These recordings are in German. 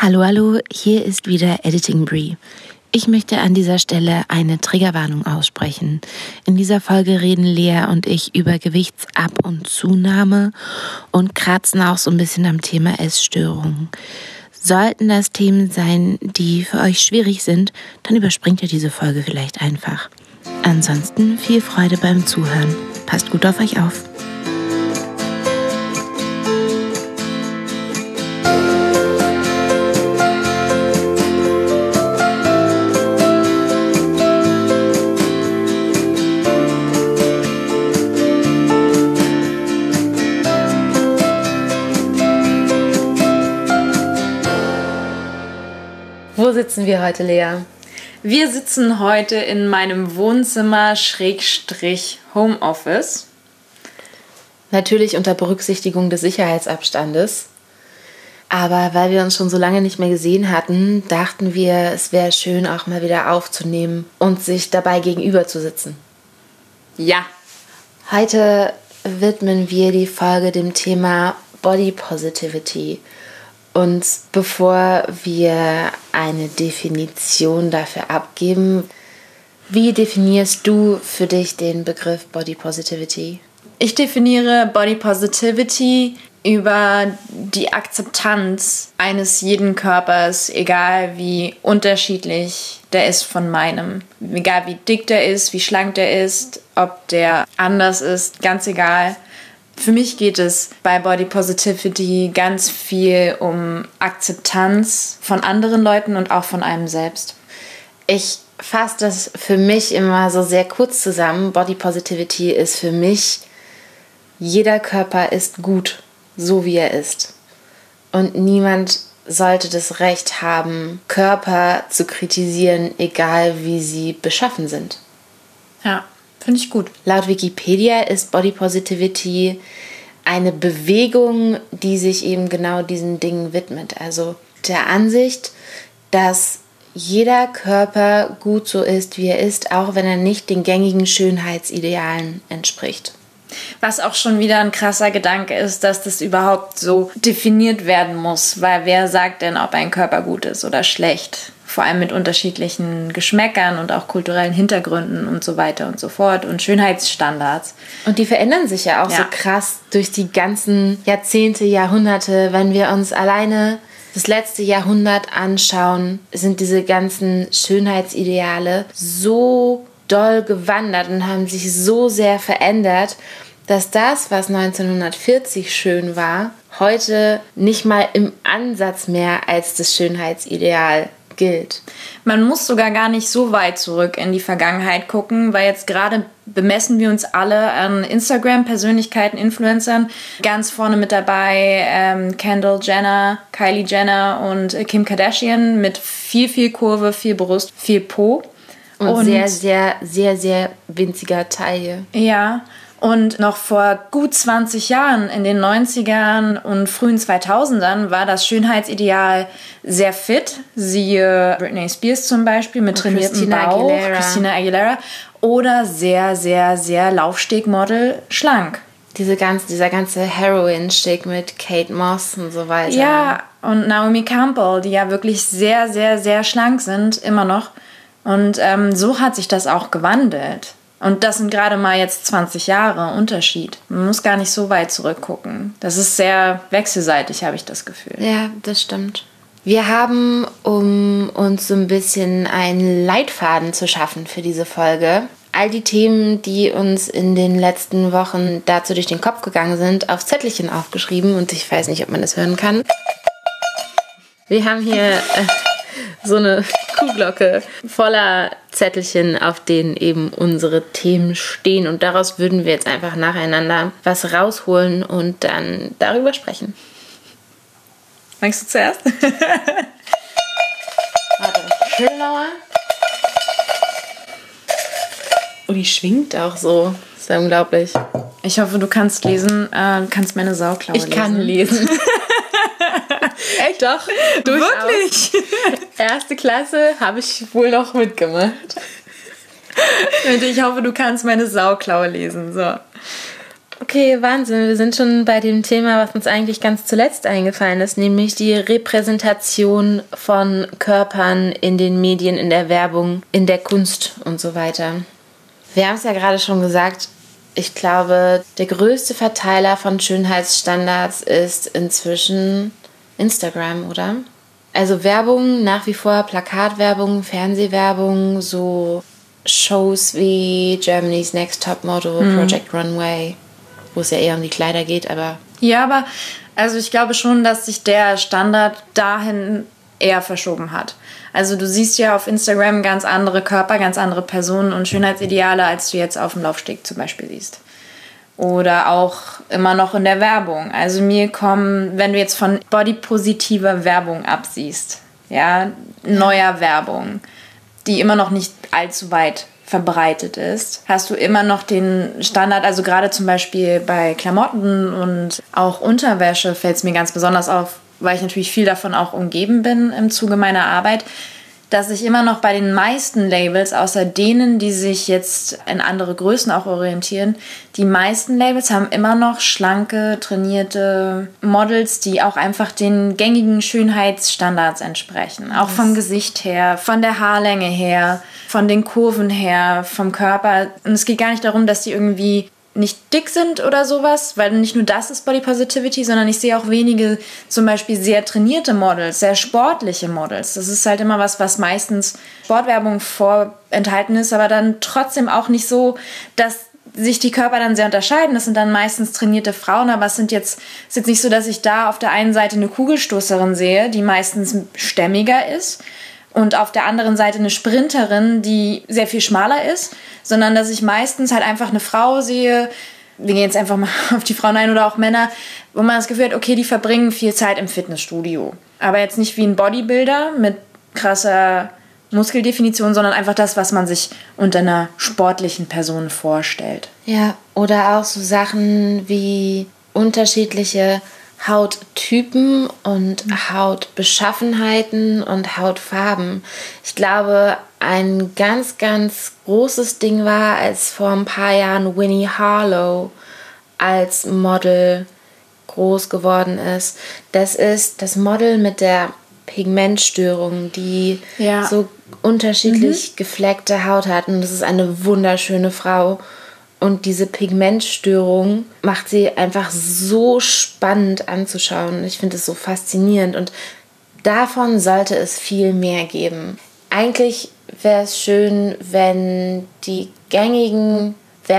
Hallo, hallo, hier ist wieder Editing Brie. Ich möchte an dieser Stelle eine Triggerwarnung aussprechen. In dieser Folge reden Lea und ich über Gewichtsab- und Zunahme und kratzen auch so ein bisschen am Thema Essstörungen. Sollten das Themen sein, die für euch schwierig sind, dann überspringt ihr diese Folge vielleicht einfach. Ansonsten viel Freude beim Zuhören. Passt gut auf euch auf. Wo sitzen wir heute, Lea? Wir sitzen heute in meinem Wohnzimmer / Homeoffice. Natürlich unter Berücksichtigung des Sicherheitsabstandes. Aber weil wir uns schon so lange nicht mehr gesehen hatten, dachten wir, es wäre schön, auch mal wieder aufzunehmen und sich dabei gegenüber zu sitzen. Ja. Heute widmen wir die Folge dem Thema Body Positivity. Und bevor wir eine Definition dafür abgeben, wie definierst du für dich den Begriff Body Positivity? Ich definiere Body Positivity über die Akzeptanz eines jeden Körpers, egal wie unterschiedlich der ist von meinem. Egal wie dick der ist, wie schlank der ist, ob der anders ist, ganz egal. Für mich geht es bei Body Positivity ganz viel um Akzeptanz von anderen Leuten und auch von einem selbst. Ich fasse das für mich immer so sehr kurz zusammen. Body Positivity ist für mich, jeder Körper ist gut, so wie er ist. Und niemand sollte das Recht haben, Körper zu kritisieren, egal wie sie beschaffen sind. Ja. Finde ich gut. Laut Wikipedia ist Body Positivity eine Bewegung, die sich eben genau diesen Dingen widmet. Also der Ansicht, dass jeder Körper gut so ist, wie er ist, auch wenn er nicht den gängigen Schönheitsidealen entspricht. Was auch schon wieder ein krasser Gedanke ist, dass das überhaupt so definiert werden muss. Weil wer sagt denn, ob ein Körper gut ist oder schlecht? Vor allem mit unterschiedlichen Geschmäckern und auch kulturellen Hintergründen und so weiter und so fort und Schönheitsstandards. Und die verändern sich ja auch so krass durch die ganzen Jahrzehnte, Jahrhunderte. Wenn wir uns alleine das letzte Jahrhundert anschauen, sind diese ganzen Schönheitsideale so doll gewandert und haben sich so sehr verändert, dass das, was 1940 schön war, heute nicht mal im Ansatz mehr als das Schönheitsideal gilt. Man muss sogar gar nicht so weit zurück in die Vergangenheit gucken, weil jetzt gerade bemessen wir uns alle an Instagram-Persönlichkeiten, Influencern. Ganz vorne mit dabei Kendall Jenner, Kylie Jenner und Kim Kardashian mit viel Kurve, viel Brust, viel Po. Und sehr, sehr, sehr, sehr winziger Taille. Ja. Und noch vor gut 20 Jahren, in den 90ern und frühen 2000ern, war das Schönheitsideal sehr fit. Siehe Britney Spears zum Beispiel mit trainiertem Bauch, Christina Aguilera. Oder sehr, sehr, sehr Laufstegmodel, schlank. Dieser ganze Heroin-Schick mit Kate Moss und so weiter. Ja, und Naomi Campbell, die ja wirklich sehr, sehr, sehr schlank sind, immer noch. Und so hat sich das auch gewandelt. Und das sind gerade mal jetzt 20 Jahre Unterschied. Man muss gar nicht so weit zurückgucken. Das ist sehr wechselseitig, habe ich das Gefühl. Ja, das stimmt. Wir haben, um uns so ein bisschen einen Leitfaden zu schaffen für diese Folge, all die Themen, die uns in den letzten Wochen dazu durch den Kopf gegangen sind, auf Zettelchen aufgeschrieben. Und ich weiß nicht, ob man das hören kann. Wir haben hier so eine Kuhglocke voller Zettelchen, auf denen eben unsere Themen stehen. Und daraus würden wir jetzt einfach nacheinander was rausholen und dann darüber sprechen. Magst du zuerst? Warte, Schillauer. Oh, die schwingt auch so. Das ist ja unglaublich. Ich hoffe, du kannst lesen. Du kannst meine Sauklaue lesen. Ich kann lesen. Echt? Doch, durchaus. Wirklich? Erste Klasse habe ich wohl noch mitgemacht. Ich hoffe, du kannst meine Sauklaue lesen. So. Okay, Wahnsinn. Wir sind schon bei dem Thema, was uns eigentlich ganz zuletzt eingefallen ist, nämlich die Repräsentation von Körpern in den Medien, in der Werbung, in der Kunst und so weiter. Wir haben es ja gerade schon gesagt, ich glaube, der größte Verteiler von Schönheitsstandards ist inzwischen Instagram, oder? Also Werbung nach wie vor, Plakatwerbung, Fernsehwerbung, so Shows wie Germany's Next Top Model, Project Runway, wo es ja eher um die Kleider geht, aber... Ja, aber also ich glaube schon, dass sich der Standard dahin eher verschoben hat. Also du siehst ja auf Instagram ganz andere Körper, ganz andere Personen und Schönheitsideale, als du jetzt auf dem Laufsteg zum Beispiel siehst. Oder auch immer noch in der Werbung. Also mir kommen, wenn du jetzt von bodypositiver Werbung absiehst, ja, neuer Werbung, die immer noch nicht allzu weit verbreitet ist, hast du immer noch den Standard, also gerade zum Beispiel bei Klamotten und auch Unterwäsche fällt es mir ganz besonders auf, weil ich natürlich viel davon auch umgeben bin im Zuge meiner Arbeit, dass ich immer noch bei den meisten Labels, außer denen, die sich jetzt in andere Größen auch orientieren, die meisten Labels haben immer noch schlanke, trainierte Models, die auch einfach den gängigen Schönheitsstandards entsprechen. Auch vom Gesicht her, von der Haarlänge her, von den Kurven her, vom Körper. Und es geht gar nicht darum, dass die irgendwie nicht dick sind oder sowas, weil nicht nur das ist Body Positivity, sondern ich sehe auch wenige zum Beispiel sehr trainierte Models, sehr sportliche Models. Das ist halt immer was meistens Sportwerbung vorenthalten ist, aber dann trotzdem auch nicht so, dass sich die Körper dann sehr unterscheiden. Das sind dann meistens trainierte Frauen, aber es ist jetzt nicht so, dass ich da auf der einen Seite eine Kugelstoßerin sehe, die meistens stämmiger ist, und auf der anderen Seite eine Sprinterin, die sehr viel schmaler ist, sondern dass ich meistens halt einfach eine Frau sehe, wir gehen jetzt einfach mal auf die Frauen ein oder auch Männer, wo man das Gefühl hat, okay, die verbringen viel Zeit im Fitnessstudio. Aber jetzt nicht wie ein Bodybuilder mit krasser Muskeldefinition, sondern einfach das, was man sich unter einer sportlichen Person vorstellt. Ja, oder auch so Sachen wie unterschiedliche Hauttypen und Hautbeschaffenheiten und Hautfarben. Ich glaube, ein ganz, ganz großes Ding war, als vor ein paar Jahren Winnie Harlow als Model groß geworden ist. Das ist das Model mit der Pigmentstörung, die so unterschiedlich gefleckte Haut hat. Und das ist eine wunderschöne Frau. Und diese Pigmentstörung macht sie einfach so spannend anzuschauen. Ich finde es so faszinierend. Und davon sollte es viel mehr geben. Eigentlich wäre es schön, wenn die gängigen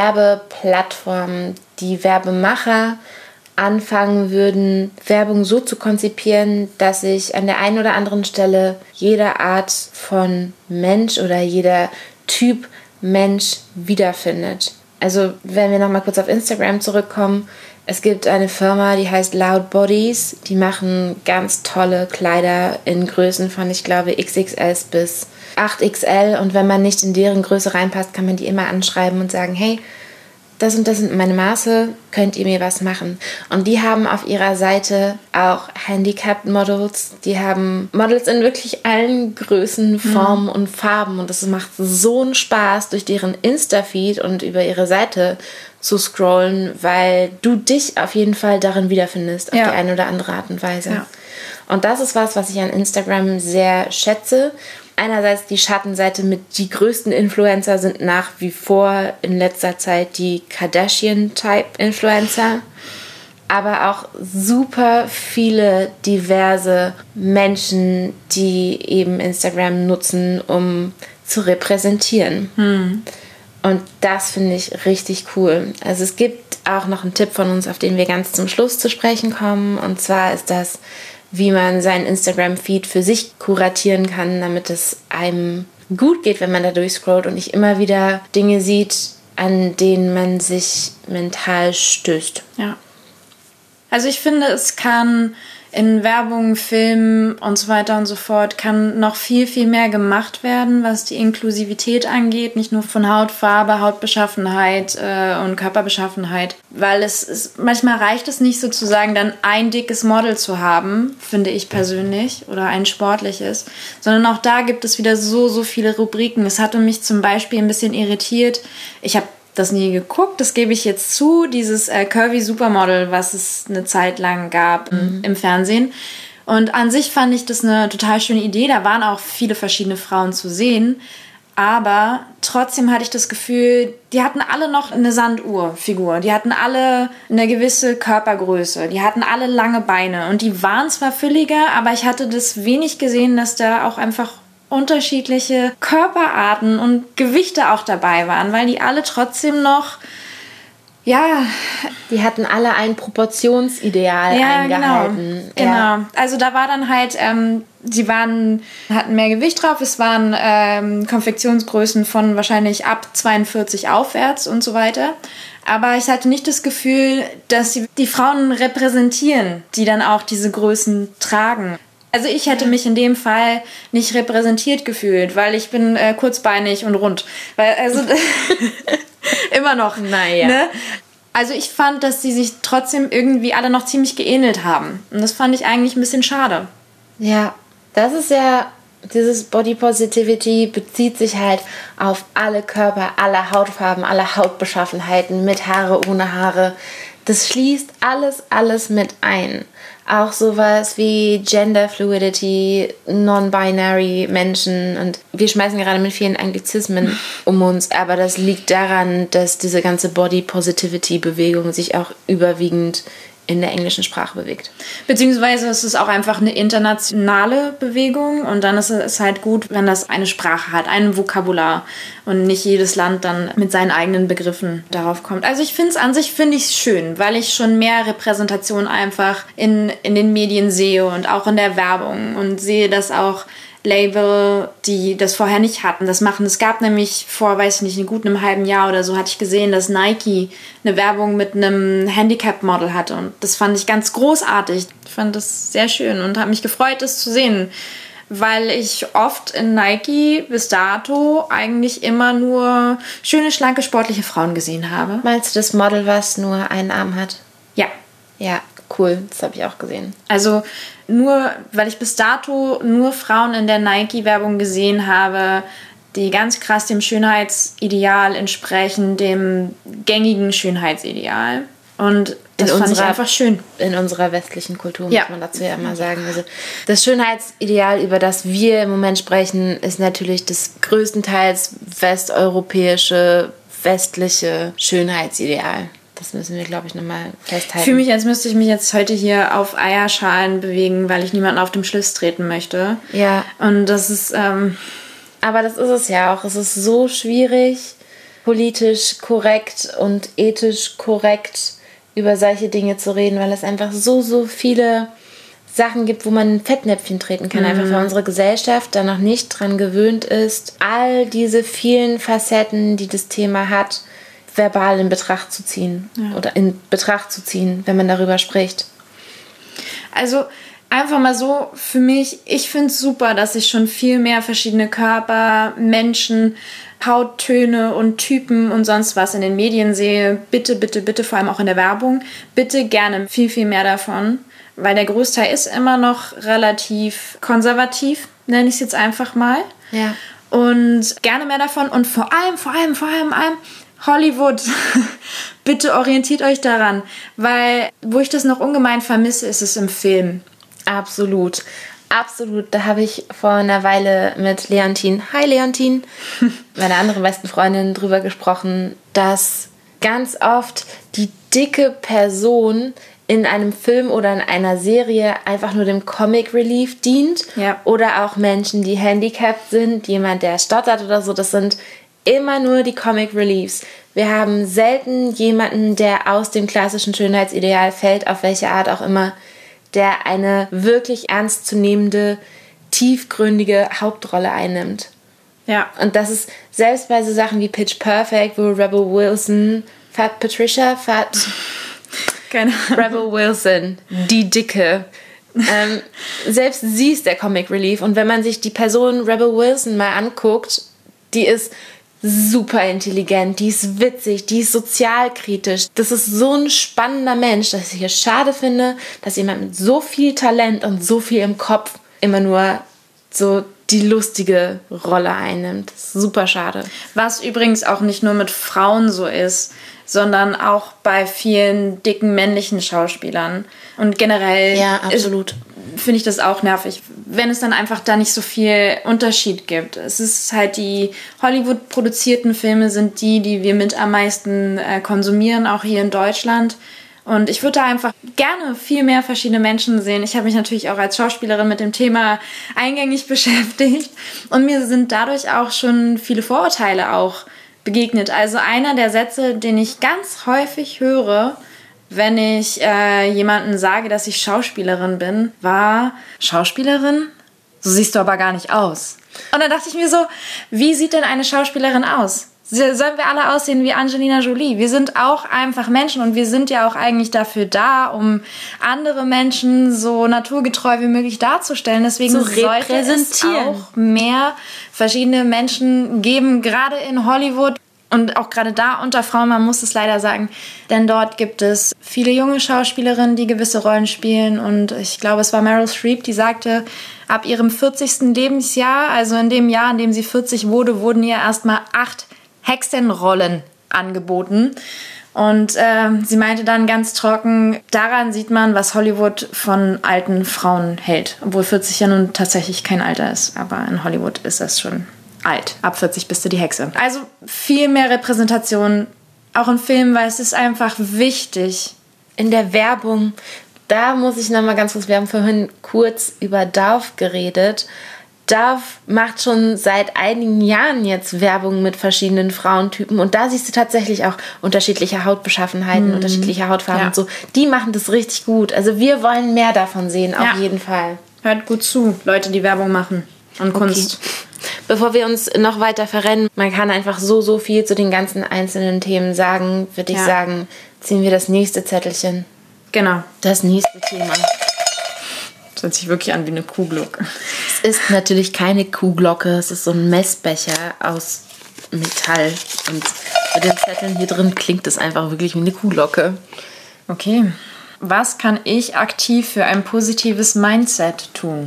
Werbeplattformen, die Werbemacher anfangen würden, Werbung so zu konzipieren, dass sich an der einen oder anderen Stelle jede Art von Mensch oder jeder Typ Mensch wiederfindet. Also wenn wir nochmal kurz auf Instagram zurückkommen, es gibt eine Firma, die heißt Loud Bodies, die machen ganz tolle Kleider in Größen von, ich glaube, XXL bis 8XL, und wenn man nicht in deren Größe reinpasst, kann man die immer anschreiben und sagen, hey, das und das sind meine Maße, könnt ihr mir was machen? Und die haben auf ihrer Seite auch Handicapped Models, die haben Models in wirklich allen Größen, Formen und Farben, und das macht so einen Spaß, durch deren Insta-Feed und über ihre Seite zu scrollen, weil du dich auf jeden Fall darin wiederfindest, auf die eine oder andere Art und Weise. Ja. Und das ist was ich an Instagram sehr schätze. Einerseits die Schattenseite mit die größten Influencer sind nach wie vor in letzter Zeit die Kardashian-Type-Influencer, aber auch super viele diverse Menschen, die eben Instagram nutzen, um zu repräsentieren. Und das finde ich richtig cool. Also es gibt auch noch einen Tipp von uns, auf den wir ganz zum Schluss zu sprechen kommen, und zwar ist das, wie man seinen Instagram-Feed für sich kuratieren kann, damit es einem gut geht, wenn man da durchscrollt und nicht immer wieder Dinge sieht, an denen man sich mental stößt. Ja. Also ich finde, es kann in Werbung, Filmen und so weiter und so fort kann noch viel, viel mehr gemacht werden, was die Inklusivität angeht. Nicht nur von Hautfarbe, Hautbeschaffenheit und Körperbeschaffenheit. Weil manchmal reicht es nicht sozusagen, dann ein dickes Model zu haben, finde ich persönlich, oder ein sportliches. Sondern auch da gibt es wieder so viele Rubriken. Es hatte mich zum Beispiel ein bisschen irritiert. Ich habe das nie geguckt, das gebe ich jetzt zu, dieses Curvy Supermodel, was es eine Zeit lang gab im Fernsehen. Und an sich fand ich das eine total schöne Idee. Da waren auch viele verschiedene Frauen zu sehen. Aber trotzdem hatte ich das Gefühl, die hatten alle noch eine Sanduhrfigur. Die hatten alle eine gewisse Körpergröße. Die hatten alle lange Beine. Und die waren zwar fülliger, aber ich hatte das wenig gesehen, dass da auch einfach unterschiedliche Körperarten und Gewichte auch dabei waren. Weil die alle trotzdem noch... Ja, die hatten alle ein Proportionsideal eingehalten. Genau. Ja. Also da war dann halt, sie hatten mehr Gewicht drauf, es waren Konfektionsgrößen von wahrscheinlich ab 42 aufwärts und so weiter. Aber ich hatte nicht das Gefühl, dass sie die Frauen repräsentieren, die dann auch diese Größen tragen. Also ich hätte mich in dem Fall nicht repräsentiert gefühlt, weil ich bin kurzbeinig und rund. Weil, also immer noch. Naja. Ne? Also ich fand, dass sie sich trotzdem irgendwie alle noch ziemlich geähnelt haben. Und das fand ich eigentlich ein bisschen schade. Ja, das ist ja, dieses Body Positivity bezieht sich halt auf alle Körper, alle Hautfarben, alle Hautbeschaffenheiten, mit Haare, ohne Haare. Das schließt alles mit ein. Auch sowas wie Gender Fluidity, Non-Binary Menschen, und wir schmeißen gerade mit vielen Anglizismen um uns, aber das liegt daran, dass diese ganze Body Positivity Bewegung sich auch überwiegend in der englischen Sprache bewegt. Beziehungsweise es ist auch einfach eine internationale Bewegung und dann ist es halt gut, wenn das eine Sprache hat, ein Vokabular und nicht jedes Land dann mit seinen eigenen Begriffen darauf kommt. Also ich finde es an sich schön, weil ich schon mehr Repräsentation einfach in den Medien sehe und auch in der Werbung und sehe, dass auch Label, die das vorher nicht hatten, das machen. Es gab nämlich vor, weiß ich nicht, einem guten halben Jahr oder so, hatte ich gesehen, dass Nike eine Werbung mit einem Handicap-Model hatte. Und das fand ich ganz großartig. Ich fand das sehr schön und habe mich gefreut, das zu sehen. Weil ich oft in Nike bis dato eigentlich immer nur schöne, schlanke, sportliche Frauen gesehen habe. Meinst du das Model, was nur einen Arm hat? Ja. Ja, cool. Das habe ich auch gesehen. Also weil ich bis dato nur Frauen in der Nike-Werbung gesehen habe, die ganz krass dem Schönheitsideal entsprechen, dem gängigen Schönheitsideal. Und das fand ich einfach schön. In unserer westlichen Kultur, muss man dazu ja immer sagen. Also das Schönheitsideal, über das wir im Moment sprechen, ist natürlich das größtenteils westeuropäische, westliche Schönheitsideal. Das müssen wir, glaube ich, nochmal festhalten. Ich fühle mich, als müsste ich mich jetzt heute hier auf Eierschalen bewegen, weil ich niemanden auf dem Schlips treten möchte. Ja. Und das ist... Aber das ist es ja auch. Es ist so schwierig, politisch korrekt und ethisch korrekt über solche Dinge zu reden, weil es einfach so viele Sachen gibt, wo man ein Fettnäpfchen treten kann. Einfach weil unsere Gesellschaft da noch nicht dran gewöhnt ist, all diese vielen Facetten, die das Thema hat, verbal in Betracht zu ziehen oder in Betracht zu ziehen, wenn man darüber spricht. Also einfach mal so für mich, ich finde es super, dass ich schon viel mehr verschiedene Körper, Menschen, Hauttöne und Typen und sonst was in den Medien sehe. Bitte, bitte, bitte, vor allem auch in der Werbung, bitte gerne viel mehr davon, weil der Großteil ist immer noch relativ konservativ, nenne ich es jetzt einfach mal. Ja. Und gerne mehr davon und vor allem Hollywood, bitte orientiert euch daran, weil wo ich das noch ungemein vermisse, ist es im Film. Absolut. Da habe ich vor einer Weile mit Leontine, hi Leontine, meiner anderen besten Freundin, drüber gesprochen, dass ganz oft die dicke Person in einem Film oder in einer Serie einfach nur dem Comic Relief dient. Ja. Oder auch Menschen, die handicapped sind, jemand, der stottert oder so, das sind immer nur die Comic Reliefs. Wir haben selten jemanden, der aus dem klassischen Schönheitsideal fällt, auf welche Art auch immer, der eine wirklich ernstzunehmende, tiefgründige Hauptrolle einnimmt. Ja. Und das ist selbst bei so Sachen wie Pitch Perfect, wo Rebel Wilson, Rebel Wilson, die Dicke. Selbst sie ist der Comic Relief. Und wenn man sich die Person Rebel Wilson mal anguckt, die ist super intelligent, die ist witzig, die ist sozialkritisch. Das ist so ein spannender Mensch, dass ich es schade finde, dass jemand mit so viel Talent und so viel im Kopf immer nur so die lustige Rolle einnimmt. Das ist super schade. Was übrigens auch nicht nur mit Frauen so ist, sondern auch bei vielen dicken männlichen Schauspielern. Und generell finde ich das auch nervig, wenn es dann einfach da nicht so viel Unterschied gibt. Es ist halt die Hollywood-produzierten Filme sind die wir mit am meisten konsumieren, auch hier in Deutschland. Und ich würde da einfach gerne viel mehr verschiedene Menschen sehen. Ich habe mich natürlich auch als Schauspielerin mit dem Thema eingängig beschäftigt. Und mir sind dadurch auch schon viele Vorurteile auch begegnet. Also einer der Sätze, den ich ganz häufig höre, wenn ich jemandem sage, dass ich Schauspielerin bin, war: Schauspielerin? So siehst du aber gar nicht aus. Und dann dachte ich mir so, wie sieht denn eine Schauspielerin aus? Sollen wir alle aussehen wie Angelina Jolie? Wir sind auch einfach Menschen und wir sind ja auch eigentlich dafür da, um andere Menschen so naturgetreu wie möglich darzustellen. Deswegen sollte es auch mehr verschiedene Menschen geben, gerade in Hollywood. Und auch gerade da unter Frauen, man muss es leider sagen, denn dort gibt es viele junge Schauspielerinnen, die gewisse Rollen spielen. Und ich glaube, es war Meryl Streep, die sagte, ab ihrem 40. Lebensjahr, also in dem Jahr, in dem sie 40 wurde, wurden ihr erstmal 8 Hexenrollen angeboten. Und sie meinte dann ganz trocken, daran sieht man, was Hollywood von alten Frauen hält. Obwohl 40 ja nun tatsächlich kein Alter ist, aber in Hollywood ist das schon alt. Ab 40 bist du die Hexe. Also viel mehr Repräsentation, auch in Filmen, weil es ist einfach wichtig. In der Werbung, da muss ich nochmal ganz kurz, wir haben vorhin kurz über Dove geredet. Dove macht schon seit einigen Jahren jetzt Werbung mit verschiedenen Frauentypen und da siehst du tatsächlich auch unterschiedliche Hautbeschaffenheiten, unterschiedliche Hautfarben und so. Die machen das richtig gut. Also wir wollen mehr davon sehen, auf jeden Fall. Hört gut zu, Leute, die Werbung machen und Kunst. Bevor wir uns noch weiter verrennen, man kann einfach so viel zu den ganzen einzelnen Themen sagen, würde ich sagen, ziehen wir das nächste Zettelchen. Genau. Das nächste Thema. Das hört sich wirklich an wie eine Kuhglocke. Es ist natürlich keine Kuhglocke, es ist so ein Messbecher aus Metall. Und mit den Zetteln hier drin klingt es einfach wirklich wie eine Kuhglocke. Okay. Was kann ich aktiv für ein positives Mindset tun?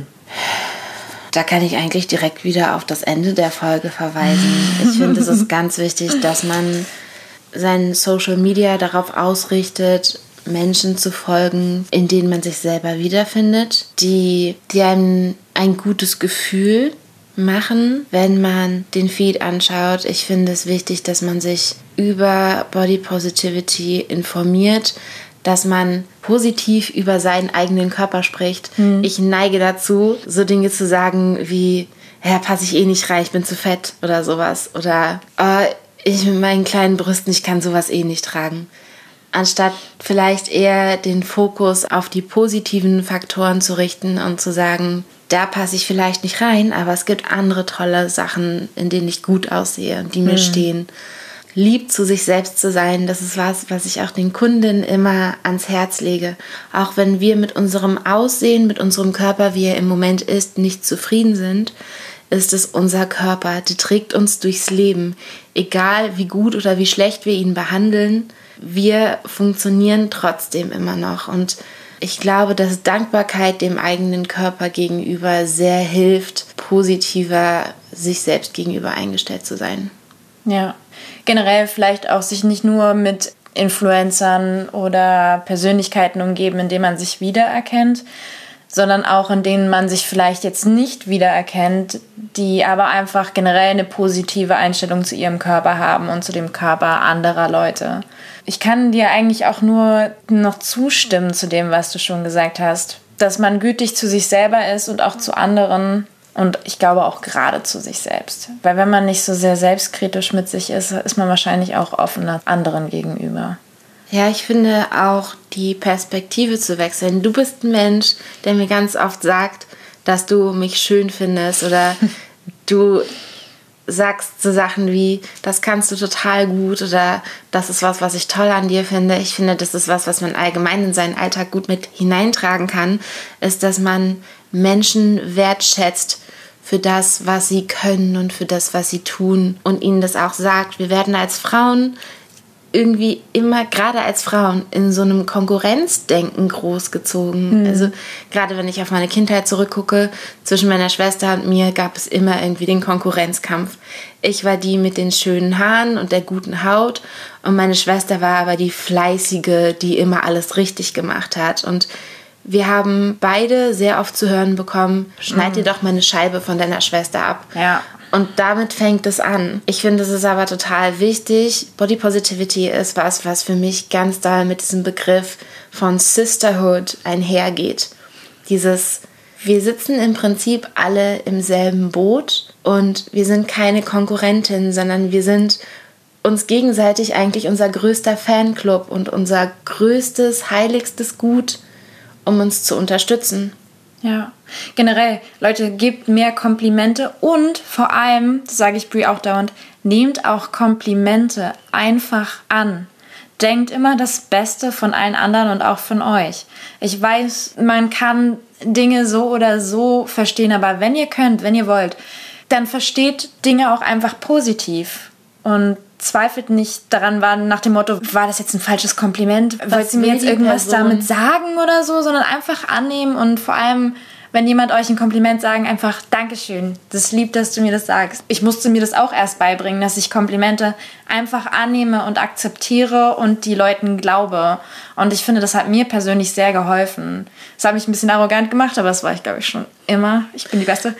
Da kann ich eigentlich direkt wieder auf das Ende der Folge verweisen. Ich finde, es ist ganz wichtig, dass man sein Social Media darauf ausrichtet, Menschen zu folgen, in denen man sich selber wiederfindet, die einem ein gutes Gefühl machen, wenn man den Feed anschaut. Ich finde es wichtig, dass man sich über Body Positivity informiert, dass man positiv über seinen eigenen Körper spricht. Ich neige dazu, so Dinge zu sagen wie, ja, passe ich eh nicht rein, ich bin zu fett oder sowas. Oder ich mit meinen kleinen Brüsten, ich kann sowas eh nicht tragen. Anstatt vielleicht eher den Fokus auf die positiven Faktoren zu richten und zu sagen, da passe ich vielleicht nicht rein, aber es gibt andere tolle Sachen, in denen ich gut aussehe und die mir stehen. Lieb zu sich selbst zu sein, das ist was ich auch den Kundinnen immer ans Herz lege. Auch wenn wir mit unserem Aussehen, mit unserem Körper, wie er im Moment ist, nicht zufrieden sind, ist es unser Körper, der trägt uns durchs Leben. Egal wie gut oder wie schlecht wir ihn behandeln, wir funktionieren trotzdem immer noch. Und ich glaube, dass Dankbarkeit dem eigenen Körper gegenüber sehr hilft, positiver sich selbst gegenüber eingestellt zu sein. Ja, generell vielleicht auch sich nicht nur mit Influencern oder Persönlichkeiten umgeben, in denen man sich wiedererkennt, sondern auch in denen man sich vielleicht jetzt nicht wiedererkennt, die aber einfach generell eine positive Einstellung zu ihrem Körper haben und zu dem Körper anderer Leute. Ich kann dir eigentlich auch nur noch zustimmen zu dem, was du schon gesagt hast, dass man gütig zu sich selber ist und auch zu anderen und ich glaube auch gerade zu sich selbst. Weil wenn man nicht so sehr selbstkritisch mit sich ist, ist man wahrscheinlich auch offener anderen gegenüber. Ja, ich finde auch die Perspektive zu wechseln. Du bist ein Mensch, der mir ganz oft sagt, dass du mich schön findest oder du sagst so Sachen wie, das kannst du total gut oder das ist was ich toll an dir finde. Ich finde, das ist was man allgemein in seinen Alltag gut mit hineintragen kann, ist, dass man Menschen wertschätzt für das, was sie können und für das, was sie tun und ihnen das auch sagt. Wir werden als Frauen irgendwie immer, gerade als Frauen, in so einem Konkurrenzdenken großgezogen. Also gerade wenn ich auf meine Kindheit zurückgucke, zwischen meiner Schwester und mir gab es immer irgendwie den Konkurrenzkampf. Ich war die mit den schönen Haaren und der guten Haut und meine Schwester war aber die Fleißige, die immer alles richtig gemacht hat. Und wir haben beide sehr oft zu hören bekommen, schneid dir doch mal eine Scheibe von deiner Schwester ab. Ja. Und damit fängt es an. Ich finde, es ist aber total wichtig. Body Positivity ist was für mich ganz doll mit diesem Begriff von Sisterhood einhergeht. Wir sitzen im Prinzip alle im selben Boot und wir sind keine Konkurrentin, sondern wir sind uns gegenseitig eigentlich unser größter Fanclub und unser größtes, heiligstes Gut, um uns zu unterstützen. Ja, generell, Leute, gebt mehr Komplimente und vor allem, das sage ich Brie auch dauernd, nehmt auch Komplimente einfach an. Denkt immer das Beste von allen anderen und auch von euch. Ich weiß, man kann Dinge so oder so verstehen, aber wenn ihr könnt, wenn ihr wollt, dann versteht Dinge auch einfach positiv und zweifelt nicht daran, war nach dem Motto, war das jetzt ein falsches Kompliment? Wollt ihr mir jetzt irgendwas damit sagen oder so? Sondern einfach annehmen und vor allem, wenn jemand euch ein Kompliment sagen, einfach Dankeschön. Das ist lieb, dass du mir das sagst. Ich musste mir das auch erst beibringen, dass ich Komplimente einfach annehme und akzeptiere und die Leuten glaube. Und ich finde, das hat mir persönlich sehr geholfen. Das hat mich ein bisschen arrogant gemacht, aber das war ich, glaube ich, schon immer. Ich bin die Beste.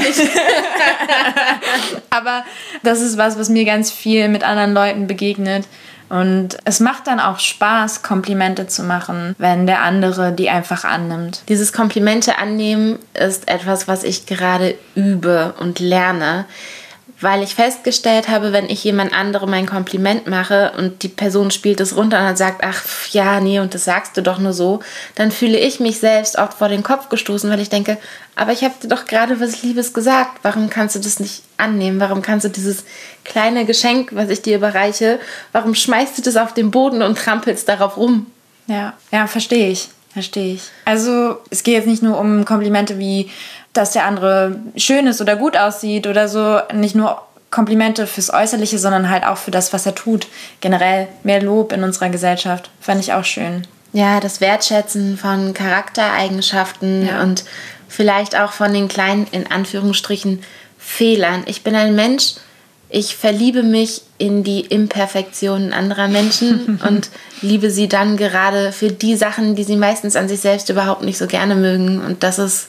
Aber das ist was mir ganz viel mit anderen Leuten begegnet. Und es macht dann auch Spaß, Komplimente zu machen, wenn der andere die einfach annimmt. Dieses Komplimente annehmen ist etwas, was ich gerade übe und lerne, weil ich festgestellt habe, wenn ich jemand anderem ein Kompliment mache und die Person spielt es runter und dann sagt, ach ja, nee, und das sagst du doch nur so, dann fühle ich mich selbst oft vor den Kopf gestoßen, weil ich denke, aber ich habe dir doch gerade was Liebes gesagt, warum kannst du das nicht annehmen, warum kannst du dieses kleine Geschenk, was ich dir überreiche, warum schmeißt du das auf den Boden und trampelst darauf rum? Ja, verstehe ich. Also es geht jetzt nicht nur um Komplimente wie, dass der andere schön ist oder gut aussieht oder so, nicht nur Komplimente fürs Äußerliche, sondern halt auch für das, was er tut. Generell mehr Lob in unserer Gesellschaft, fand ich auch schön. Ja, das Wertschätzen von Charaktereigenschaften und vielleicht auch von den kleinen, in Anführungsstrichen, Fehlern. Ich bin ein Mensch, ich verliebe mich in die Imperfektionen anderer Menschen und liebe sie dann gerade für die Sachen, die sie meistens an sich selbst überhaupt nicht so gerne mögen. Und das ist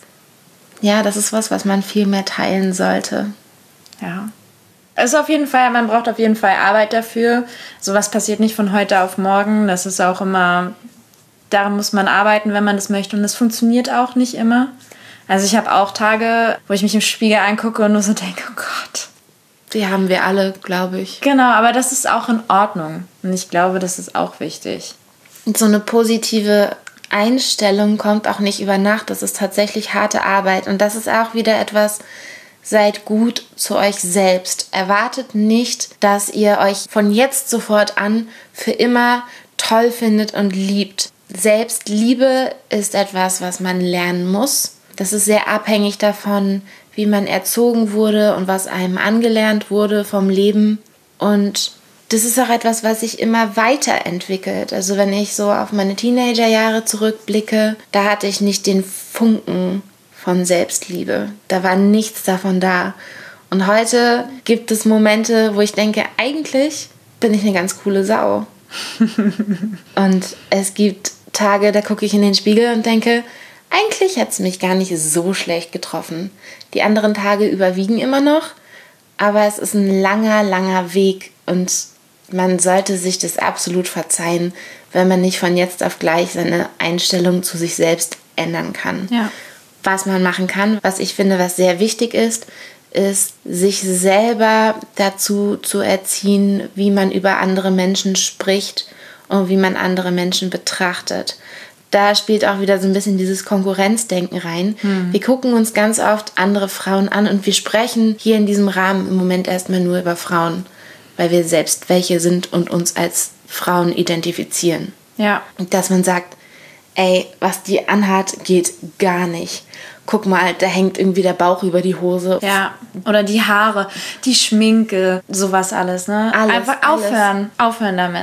was man viel mehr teilen sollte. Ja. Also auf jeden Fall, man braucht auf jeden Fall Arbeit dafür. Sowas passiert nicht von heute auf morgen. Das ist auch immer, daran muss man arbeiten, wenn man das möchte. Und das funktioniert auch nicht immer. Also ich habe auch Tage, wo ich mich im Spiegel angucke und nur so denke, oh Gott. Die haben wir alle, glaube ich. Genau, aber das ist auch in Ordnung. Und ich glaube, das ist auch wichtig. Und so eine positive Einstellung kommt auch nicht über Nacht. Das ist tatsächlich harte Arbeit. Und das ist auch wieder etwas, seid gut zu euch selbst. Erwartet nicht, dass ihr euch von jetzt sofort an für immer toll findet und liebt. Selbstliebe ist etwas, was man lernen muss. Das ist sehr abhängig davon, wie man erzogen wurde und was einem angelernt wurde vom Leben. Und das ist auch etwas, was sich immer weiterentwickelt. Also wenn ich so auf meine Teenagerjahre zurückblicke, da hatte ich nicht den Funken von Selbstliebe. Da war nichts davon da. Und heute gibt es Momente, wo ich denke, eigentlich bin ich eine ganz coole Sau. Und es gibt Tage, da gucke ich in den Spiegel und denke, eigentlich hat es mich gar nicht so schlecht getroffen. Die anderen Tage überwiegen immer noch, aber es ist ein langer, langer Weg und man sollte sich das absolut verzeihen, wenn man nicht von jetzt auf gleich seine Einstellung zu sich selbst ändern kann. Ja. Was man machen kann, was ich finde, was sehr wichtig ist, sich selber dazu zu erziehen, wie man über andere Menschen spricht und wie man andere Menschen betrachtet. Da spielt auch wieder so ein bisschen dieses Konkurrenzdenken rein. Wir gucken uns ganz oft andere Frauen an und wir sprechen hier in diesem Rahmen im Moment erstmal nur über Frauen, weil wir selbst welche sind und uns als Frauen identifizieren. Ja. Dass man sagt, ey, was die anhat, geht gar nicht. Guck mal, da hängt irgendwie der Bauch über die Hose. Ja, oder die Haare, die Schminke, sowas alles, ne? Alles, einfach aufhören damit.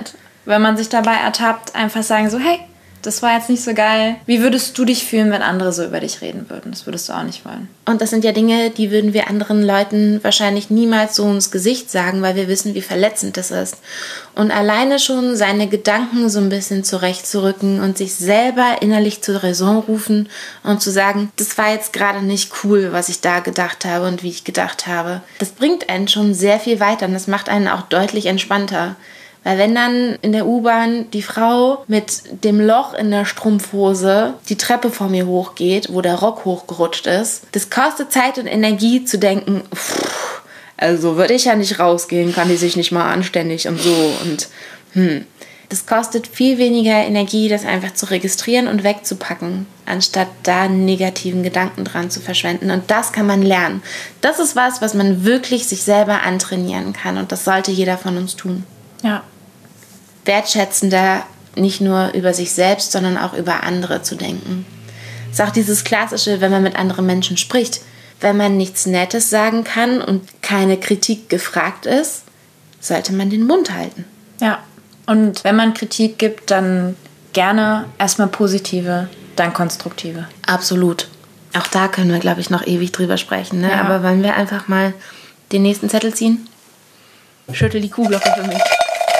wenn man sich dabei ertappt, einfach sagen so, hey, das war jetzt nicht so geil. Wie würdest du dich fühlen, wenn andere so über dich reden würden? Das würdest du auch nicht wollen. Und das sind ja Dinge, die würden wir anderen Leuten wahrscheinlich niemals so ins Gesicht sagen, weil wir wissen, wie verletzend das ist. Und alleine schon seine Gedanken so ein bisschen zurechtzurücken und sich selber innerlich zur Raison rufen und zu sagen, das war jetzt gerade nicht cool, was ich da gedacht habe und wie ich gedacht habe. Das bringt einen schon sehr viel weiter und das macht einen auch deutlich entspannter. Weil wenn dann in der U-Bahn die Frau mit dem Loch in der Strumpfhose die Treppe vor mir hochgeht, wo der Rock hochgerutscht ist, das kostet Zeit und Energie zu denken, also würde ich ja nicht rausgehen, kann die sich nicht mal anständig und so. Und das kostet viel weniger Energie, das einfach zu registrieren und wegzupacken, anstatt da negativen Gedanken dran zu verschwenden. Und das kann man lernen. Das ist was man wirklich sich selber antrainieren kann. Und das sollte jeder von uns tun. Ja. Wertschätzender nicht nur über sich selbst, sondern auch über andere zu denken. Es ist auch dieses Klassische, wenn man mit anderen Menschen spricht. Wenn man nichts Nettes sagen kann und keine Kritik gefragt ist, sollte man den Mund halten. Ja. Und wenn man Kritik gibt, dann gerne erstmal positive, dann konstruktive. Absolut. Auch da können wir, glaube ich, noch ewig drüber sprechen. Ne? Ja. Aber wollen wir einfach mal den nächsten Zettel ziehen? Schüttel die Kuhglocke für mich.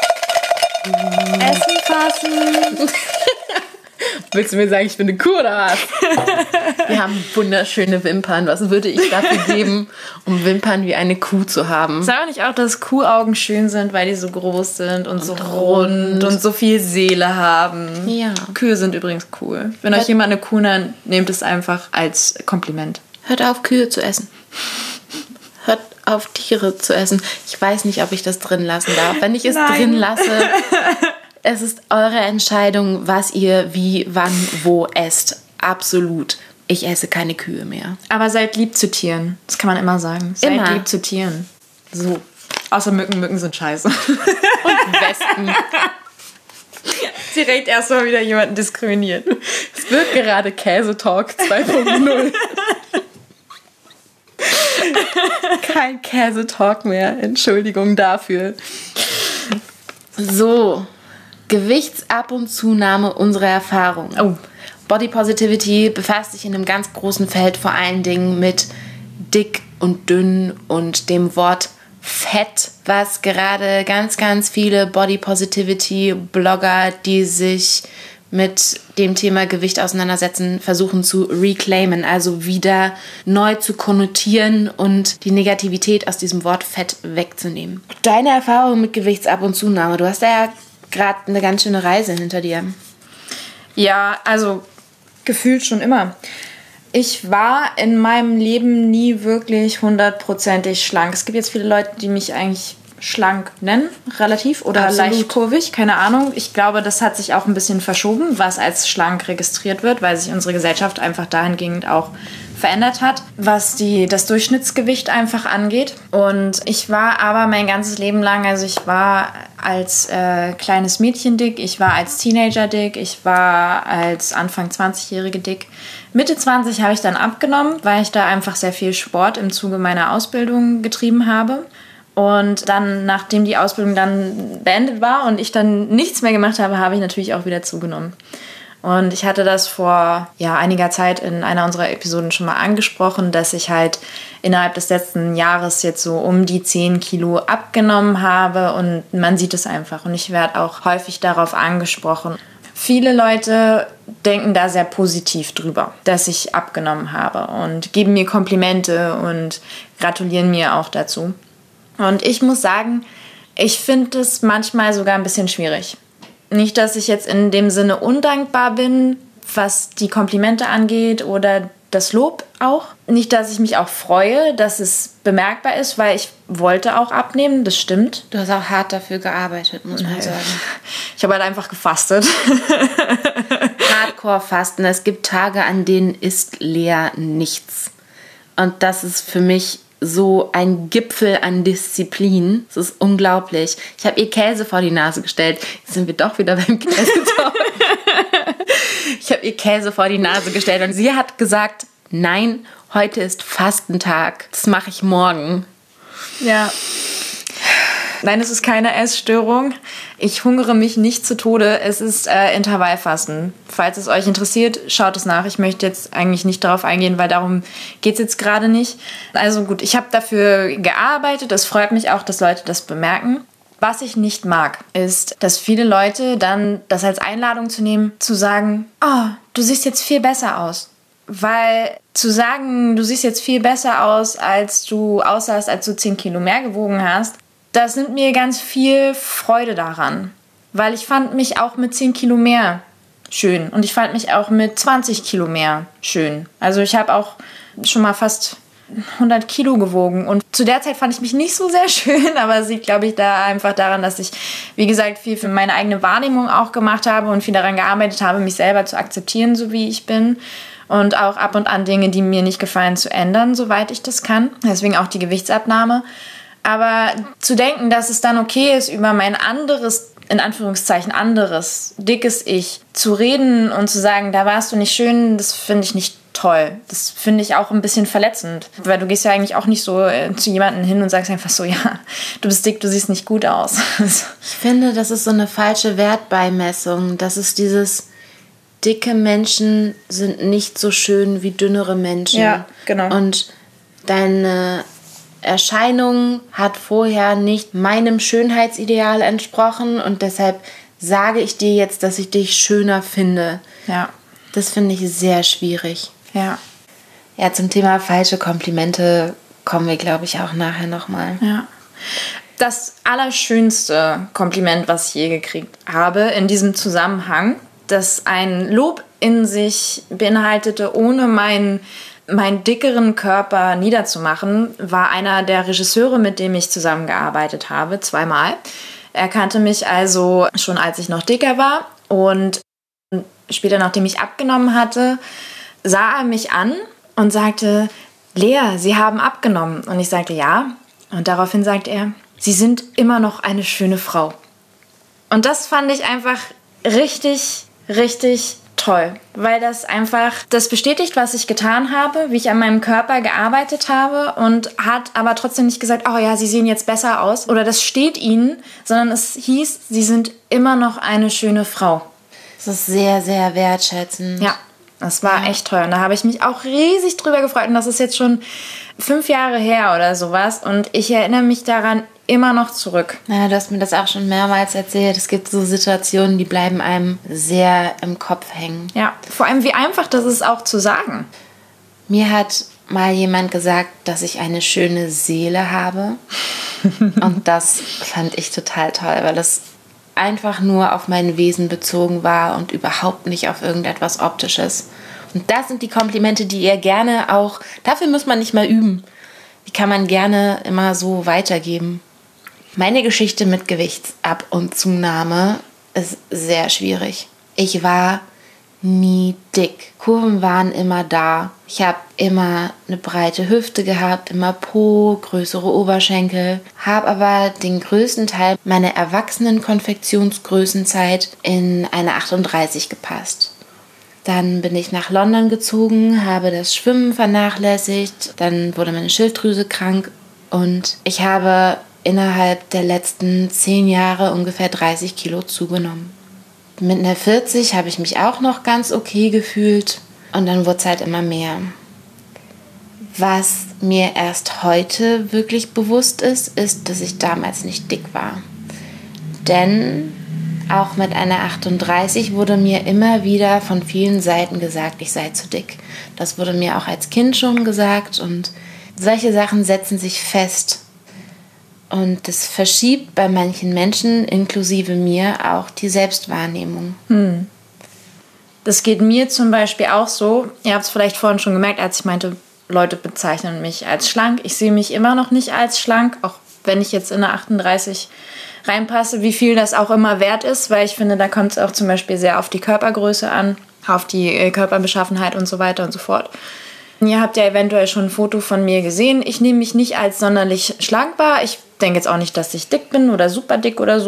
Essen fassen. Willst du mir sagen, ich bin eine Kuh oder was? Wir haben wunderschöne Wimpern. Was würde ich dafür geben, um Wimpern wie eine Kuh zu haben? Sag auch nicht auch, dass Kuhaugen schön sind, weil die so groß sind und so rund und so viel Seele haben. Ja. Kühe sind übrigens cool. Wenn euch jemand eine Kuh nennt, nehmt es einfach als Kompliment. Hört auf, Kühe zu essen. Hört auf, Tiere zu essen. Ich weiß nicht, ob ich das drin lassen darf. Wenn ich es drin lasse, es ist eure Entscheidung, was ihr wie, wann, wo esst. Absolut. Ich esse keine Kühe mehr. Aber seid lieb zu Tieren. Das kann man immer sagen. Seid Immer. lieb zu Tieren. So. Außer Mücken. Mücken sind scheiße. Und Wespen. Direkt erstmal wieder jemanden diskriminiert. Es wird gerade Käse-Talk 2.0. Kein Käse-Talk mehr. Entschuldigung dafür. So. Gewichtsab- und Zunahme unserer Erfahrung. Oh. Body Positivity befasst sich in einem ganz großen Feld vor allen Dingen mit dick und dünn und dem Wort Fett, was gerade ganz, ganz viele Body Positivity Blogger, die sich mit dem Thema Gewicht auseinandersetzen, versuchen zu reclaimen, also wieder neu zu konnotieren und die Negativität aus diesem Wort Fett wegzunehmen. Deine Erfahrung mit Gewichtsab- und Zunahme, du hast da ja gerade eine ganz schöne Reise hinter dir. Ja, also gefühlt schon immer. Ich war in meinem Leben nie wirklich 100%ig schlank. Es gibt jetzt viele Leute, die mich eigentlich schlank nennen, relativ, oder Absolut. leicht kurvig, keine Ahnung. Ich glaube, das hat sich auch ein bisschen verschoben, was als schlank registriert wird, weil sich unsere Gesellschaft einfach dahingehend auch verändert hat, was das Durchschnittsgewicht einfach angeht. Und ich war aber mein ganzes Leben lang, also ich war als kleines Mädchen dick, ich war als Teenager dick, ich war als Anfang 20-Jährige dick. Mitte 20 habe ich dann abgenommen, weil ich da einfach sehr viel Sport im Zuge meiner Ausbildung getrieben habe. Und dann, nachdem die Ausbildung dann beendet war und ich dann nichts mehr gemacht habe, habe ich natürlich auch wieder zugenommen. Und ich hatte das vor einiger Zeit in einer unserer Episoden schon mal angesprochen, dass ich halt innerhalb des letzten Jahres jetzt so um die 10 Kilo abgenommen habe und man sieht es einfach. Und ich werde auch häufig darauf angesprochen. Viele Leute denken da sehr positiv drüber, dass ich abgenommen habe und geben mir Komplimente und gratulieren mir auch dazu. Und ich muss sagen, ich finde es manchmal sogar ein bisschen schwierig. Nicht, dass ich jetzt in dem Sinne undankbar bin, was die Komplimente angeht oder das Lob auch. Nicht, dass ich mich auch freue, dass es bemerkbar ist, weil ich wollte auch abnehmen, das stimmt. Du hast auch hart dafür gearbeitet, muss man sagen. Ich habe halt einfach gefastet. Hardcore-Fasten. Es gibt Tage, an denen isst Lea nichts. Und das ist für mich so ein Gipfel an Disziplin. Das ist unglaublich. Ich habe ihr Käse vor die Nase gestellt. Jetzt sind wir doch wieder beim Käsetalk. Ich habe ihr Käse vor die Nase gestellt und sie hat gesagt, nein, heute ist Fastentag. Das mache ich morgen. Ja. Nein, es ist keine Essstörung. Ich hungere mich nicht zu Tode. Es ist Intervallfasten. Falls es euch interessiert, schaut es nach. Ich möchte jetzt eigentlich nicht darauf eingehen, weil darum geht es jetzt gerade nicht. Also gut, ich habe dafür gearbeitet. Es freut mich auch, dass Leute das bemerken. Was ich nicht mag, ist, dass viele Leute dann das als Einladung zu nehmen, zu sagen, oh, du siehst jetzt viel besser aus. Weil zu sagen, du siehst jetzt viel besser aus, als du aussahst, als du 10 Kilo mehr gewogen hast, das nimmt mir ganz viel Freude daran. Weil ich fand mich auch mit 10 Kilo mehr schön. Und ich fand mich auch mit 20 Kilo mehr schön. Also ich habe auch schon mal fast 100 Kilo gewogen. Und zu der Zeit fand ich mich nicht so sehr schön, aber es liegt, glaube ich, da einfach daran, dass ich, wie gesagt, viel für meine eigene Wahrnehmung auch gemacht habe und viel daran gearbeitet habe, mich selber zu akzeptieren, so wie ich bin. Und auch ab und an Dinge, die mir nicht gefallen, zu ändern, soweit ich das kann. Deswegen auch die Gewichtsabnahme. Aber zu denken, dass es dann okay ist, über mein anderes, in Anführungszeichen anderes, dickes Ich zu reden und zu sagen, da warst du nicht schön, das finde ich nicht toll. Das finde ich auch ein bisschen verletzend. Weil du gehst ja eigentlich auch nicht so zu jemandem hin und sagst einfach so, ja, du bist dick, du siehst nicht gut aus. Ich finde, das ist so eine falsche Wertbeimessung. Das ist dieses, dicke Menschen sind nicht so schön wie dünnere Menschen. Ja, genau. Und deine Erscheinung hat vorher nicht meinem Schönheitsideal entsprochen und deshalb sage ich dir jetzt, dass ich dich schöner finde. Ja. Das finde ich sehr schwierig. Ja. Ja, zum Thema falsche Komplimente kommen wir, glaube ich, auch nachher nochmal. Ja. Das allerschönste Kompliment, was ich je gekriegt habe in diesem Zusammenhang, das ein Lob in sich beinhaltete, ohne meinen dickeren Körper niederzumachen, war einer der Regisseure, mit dem ich zusammengearbeitet habe, 2-mal. Er kannte mich also schon, als ich noch dicker war, und später, nachdem ich abgenommen hatte, sah er mich an und sagte, Lea, Sie haben abgenommen. Und ich sagte, ja. Und daraufhin sagte er, Sie sind immer noch eine schöne Frau. Und das fand ich einfach richtig, richtig toll, weil das bestätigt, was ich getan habe, wie ich an meinem Körper gearbeitet habe, und hat aber trotzdem nicht gesagt, oh ja, Sie sehen jetzt besser aus oder das steht Ihnen, sondern es hieß, Sie sind immer noch eine schöne Frau. Das ist sehr, sehr wertschätzend. Ja, das war echt toll und da habe ich mich auch riesig drüber gefreut und das ist jetzt schon 5 Jahre her oder sowas und ich erinnere mich daran immer noch zurück. Ja, du hast mir das auch schon mehrmals erzählt. Es gibt so Situationen, die bleiben einem sehr im Kopf hängen. Ja, vor allem wie einfach das ist auch zu sagen. Mir hat mal jemand gesagt, dass ich eine schöne Seele habe. Und das fand ich total toll, weil das einfach nur auf mein Wesen bezogen war und überhaupt nicht auf irgendetwas Optisches. Und das sind die Komplimente, die ihr gerne auch, dafür muss man nicht mal üben. Die kann man gerne immer so weitergeben. Meine Geschichte mit Gewichtsab- und Zunahme ist sehr schwierig. Ich war nie dick. Kurven waren immer da. Ich habe immer eine breite Hüfte gehabt, immer Po, größere Oberschenkel, habe aber den größten Teil meiner Erwachsenen-Konfektionsgrößenzeit in eine 38 gepasst. Dann bin ich nach London gezogen, habe das Schwimmen vernachlässigt, dann wurde meine Schilddrüse krank und ich habe innerhalb der letzten 10 Jahre ungefähr 30 Kilo zugenommen. Mit einer 40 habe ich mich auch noch ganz okay gefühlt und dann wurde es halt immer mehr. Was mir erst heute wirklich bewusst ist, dass ich damals nicht dick war. Denn auch mit einer 38 wurde mir immer wieder von vielen Seiten gesagt, ich sei zu dick. Das wurde mir auch als Kind schon gesagt und solche Sachen setzen sich fest. Und das verschiebt bei manchen Menschen, inklusive mir, auch die Selbstwahrnehmung. Das geht mir zum Beispiel auch so. Ihr habt es vielleicht vorhin schon gemerkt, als ich meinte, Leute bezeichnen mich als schlank. Ich sehe mich immer noch nicht als schlank, auch wenn ich jetzt in eine 38 reinpasse, wie viel das auch immer wert ist, weil ich finde, da kommt es auch zum Beispiel sehr auf die Körpergröße an, auf die Körperbeschaffenheit und so weiter und so fort. Ihr habt ja eventuell schon ein Foto von mir gesehen. Ich nehme mich nicht als sonderlich schlank wahr. Ich denke jetzt auch nicht, dass ich dick bin oder super dick oder so. Ich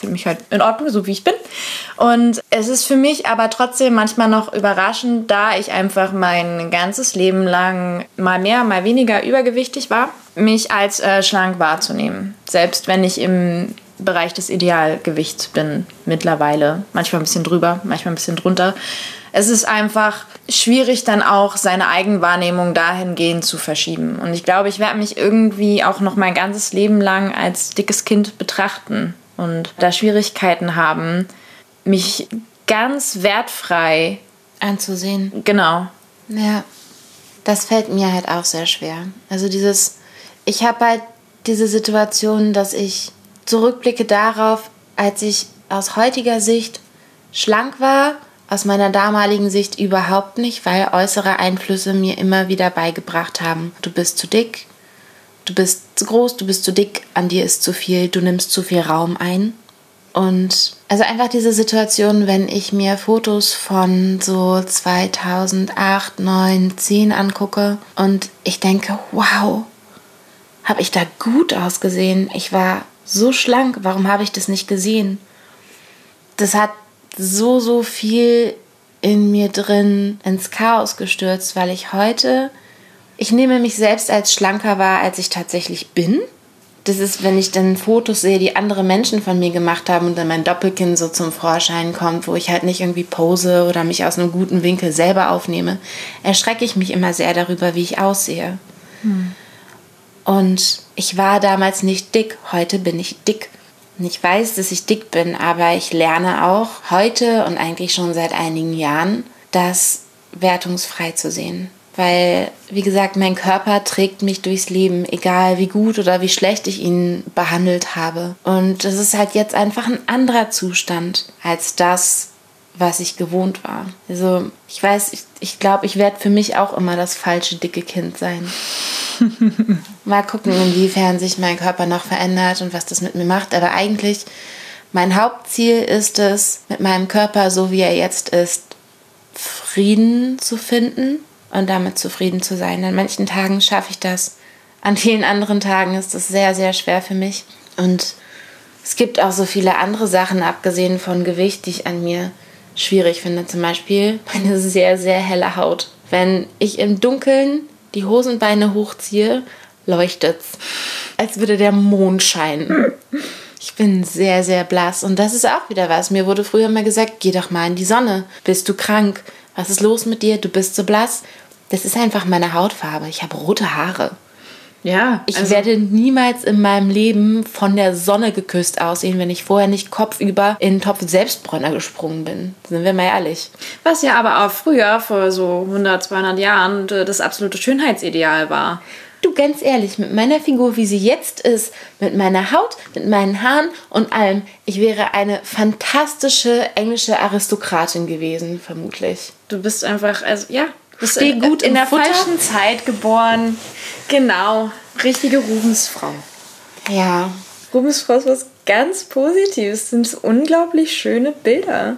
fühle mich halt in Ordnung, so wie ich bin. Und es ist für mich aber trotzdem manchmal noch überraschend, da ich einfach mein ganzes Leben lang mal mehr, mal weniger übergewichtig war, mich als schlank wahrzunehmen. Selbst wenn ich im Bereich des Idealgewichts bin mittlerweile. Manchmal ein bisschen drüber, manchmal ein bisschen drunter. Es ist einfach schwierig, dann auch seine Eigenwahrnehmung dahingehend zu verschieben. Und ich glaube, ich werde mich irgendwie auch noch mein ganzes Leben lang als dickes Kind betrachten und da Schwierigkeiten haben, mich ganz wertfrei anzusehen. Genau. Ja, das fällt mir halt auch sehr schwer. Also ich habe halt diese Situation, dass ich zurückblicke darauf, als ich aus heutiger Sicht schlank war, aus meiner damaligen Sicht überhaupt nicht, weil äußere Einflüsse mir immer wieder beigebracht haben, du bist zu dick, du bist zu groß, du bist zu dick, an dir ist zu viel, du nimmst zu viel Raum ein. Und also einfach diese Situation, wenn ich mir Fotos von so 2008, 9, 10 angucke und ich denke, wow, habe ich da gut ausgesehen? Ich war so schlank, warum habe ich das nicht gesehen? Das hat so viel in mir drin ins Chaos gestürzt, weil ich nehme mich selbst als schlanker wahr, als ich tatsächlich bin. Das ist, wenn ich dann Fotos sehe, die andere Menschen von mir gemacht haben und dann mein Doppelkinn so zum Vorschein kommt, wo ich halt nicht irgendwie pose oder mich aus einem guten Winkel selber aufnehme, erschrecke ich mich immer sehr darüber, wie ich aussehe. Und ich war damals nicht dick, heute bin ich dick. Und ich weiß, dass ich dick bin, aber ich lerne auch heute und eigentlich schon seit einigen Jahren, das wertungsfrei zu sehen. Weil, wie gesagt, mein Körper trägt mich durchs Leben, egal wie gut oder wie schlecht ich ihn behandelt habe. Und das ist halt jetzt einfach ein anderer Zustand als das, was ich gewohnt war. Also ich weiß, ich glaube, ich werde für mich auch immer das falsche dicke Kind sein. Mal gucken, inwiefern sich mein Körper noch verändert und was das mit mir macht. Aber eigentlich, mein Hauptziel ist es, mit meinem Körper, so wie er jetzt ist, Frieden zu finden und damit zufrieden zu sein. An manchen Tagen schaffe ich das. An vielen anderen Tagen ist das sehr, sehr schwer für mich. Und es gibt auch so viele andere Sachen, abgesehen von Gewicht, die ich an mir schwierig finde. Zum Beispiel meine sehr, sehr helle Haut. Wenn ich im Dunkeln die Hosenbeine hochziehe, leuchtet's, als würde der Mond scheinen. Ich bin sehr, sehr blass. Und das ist auch wieder was. Mir wurde früher immer gesagt, geh doch mal in die Sonne. Bist du krank? Was ist los mit dir? Du bist so blass. Das ist einfach meine Hautfarbe. Ich habe rote Haare. Ja. Ich werde niemals in meinem Leben von der Sonne geküsst aussehen, wenn ich vorher nicht kopfüber in einen Topf Selbstbräuner gesprungen bin. Sind wir mal ehrlich. Was ja aber auch früher, vor so 100, 200 Jahren, das absolute Schönheitsideal war. Du, ganz ehrlich, mit meiner Figur, wie sie jetzt ist, mit meiner Haut, mit meinen Haaren und allem, ich wäre eine fantastische englische Aristokratin gewesen, vermutlich. Du bist einfach, also ja, bist Steh gut in der Futter. falschen Zeit geboren. Genau, richtige Rubensfrau. Ja. Rubensfrau ist was ganz Positives. Das sind unglaublich schöne Bilder.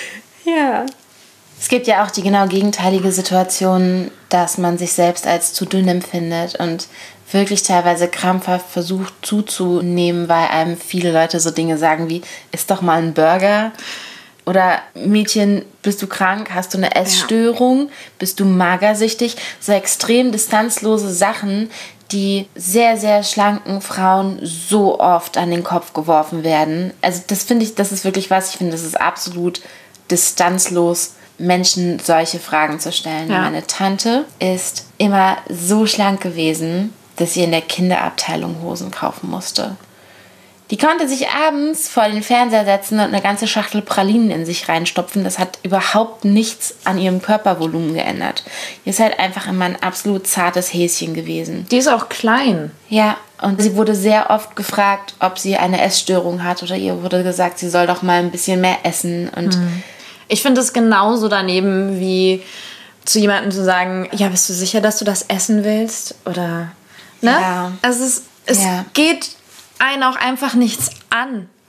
Ja. Es gibt ja auch die genau gegenteilige Situation, dass man sich selbst als zu dünn empfindet und wirklich teilweise krampfhaft versucht zuzunehmen, weil einem viele Leute so Dinge sagen wie, iss doch mal ein Burger. Oder Mädchen, bist du krank? Hast du eine Essstörung? Bist du magersüchtig? So extrem distanzlose Sachen, die sehr, sehr schlanken Frauen so oft an den Kopf geworfen werden. Also das finde ich, das ist wirklich was, ich finde, das ist absolut distanzlos, Menschen solche Fragen zu stellen. Ja. Meine Tante ist immer so schlank gewesen, dass sie in der Kinderabteilung Hosen kaufen musste. Die konnte sich abends vor den Fernseher setzen und eine ganze Schachtel Pralinen in sich reinstopfen. Das hat überhaupt nichts an ihrem Körpervolumen geändert. Die ist halt einfach immer ein absolut zartes Häschen gewesen. Die ist auch klein. Ja, und sie wurde sehr oft gefragt, ob sie eine Essstörung hat. Oder ihr wurde gesagt, sie soll doch mal ein bisschen mehr essen. Und ich finde es genauso daneben, wie zu jemandem zu sagen, ja, bist du sicher, dass du das essen willst? Oder, ne? Ja. Also es geht einen auch einfach nichts an,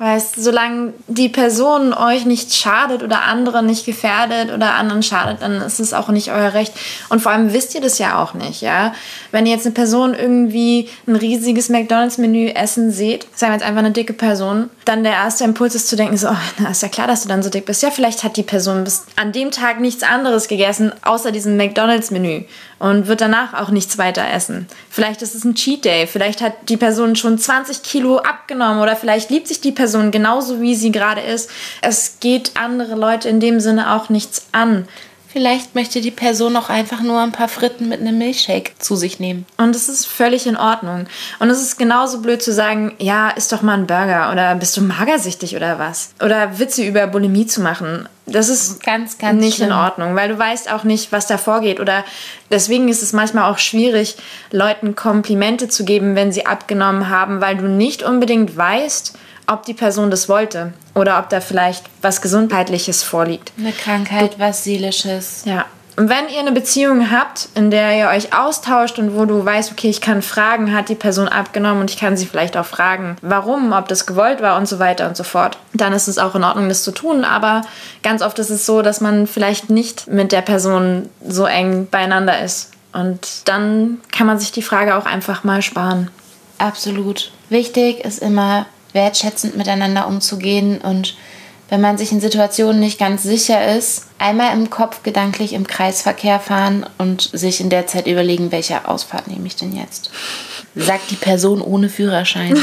Weißt, solange die Person euch nicht schadet oder andere nicht gefährdet oder anderen schadet, dann ist es auch nicht euer Recht. Und vor allem wisst ihr das ja auch nicht, ja. Wenn ihr jetzt eine Person irgendwie ein riesiges McDonalds-Menü essen seht, sagen wir jetzt einfach eine dicke Person, dann der erste Impuls ist zu denken, so, na, ist ja klar, dass du dann so dick bist. Ja, vielleicht hat die Person bis an dem Tag nichts anderes gegessen, außer diesem McDonalds-Menü und wird danach auch nichts weiter essen. Vielleicht ist es ein Cheat Day, vielleicht hat die Person schon 20 Kilo abgenommen oder vielleicht liebt sich die Person genauso, wie sie gerade ist. Es geht andere Leute in dem Sinne auch nichts an. Vielleicht möchte die Person auch einfach nur ein paar Fritten mit einem Milchshake zu sich nehmen. Und es ist völlig in Ordnung. Und es ist genauso blöd zu sagen, ja, isst doch mal einen Burger oder bist du magersüchtig oder was? Oder Witze über Bulimie zu machen. Das ist ganz nicht schlimm. in Ordnung, weil du weißt auch nicht, was da vorgeht. Oder deswegen ist es manchmal auch schwierig, Leuten Komplimente zu geben, wenn sie abgenommen haben, weil du nicht unbedingt weißt, ob die Person das wollte oder ob da vielleicht was Gesundheitliches vorliegt. Eine Krankheit, was Seelisches. Ja. Und wenn ihr eine Beziehung habt, in der ihr euch austauscht und wo du weißt, okay, ich kann fragen, hat die Person abgenommen und ich kann sie vielleicht auch fragen, warum, ob das gewollt war und so weiter und so fort, dann ist es auch in Ordnung, das zu tun. Aber ganz oft ist es so, dass man vielleicht nicht mit der Person so eng beieinander ist. Und dann kann man sich die Frage auch einfach mal sparen. Absolut. Wichtig ist immer, wertschätzend miteinander umzugehen und wenn man sich in Situationen nicht ganz sicher ist, einmal im Kopf gedanklich im Kreisverkehr fahren und sich in der Zeit überlegen, welche Ausfahrt nehme ich denn jetzt? Sagt die Person ohne Führerschein.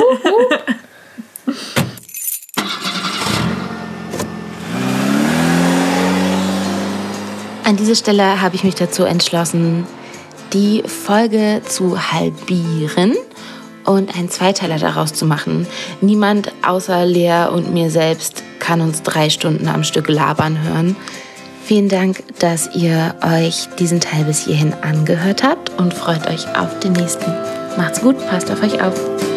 An dieser Stelle habe ich mich dazu entschlossen, die Folge zu halbieren und einen Zweiteiler daraus zu machen. Niemand außer Lea und mir selbst kann uns 3 Stunden am Stück labern hören. Vielen Dank, dass ihr euch diesen Teil bis hierhin angehört habt und freut euch auf den nächsten. Macht's gut, passt auf euch auf.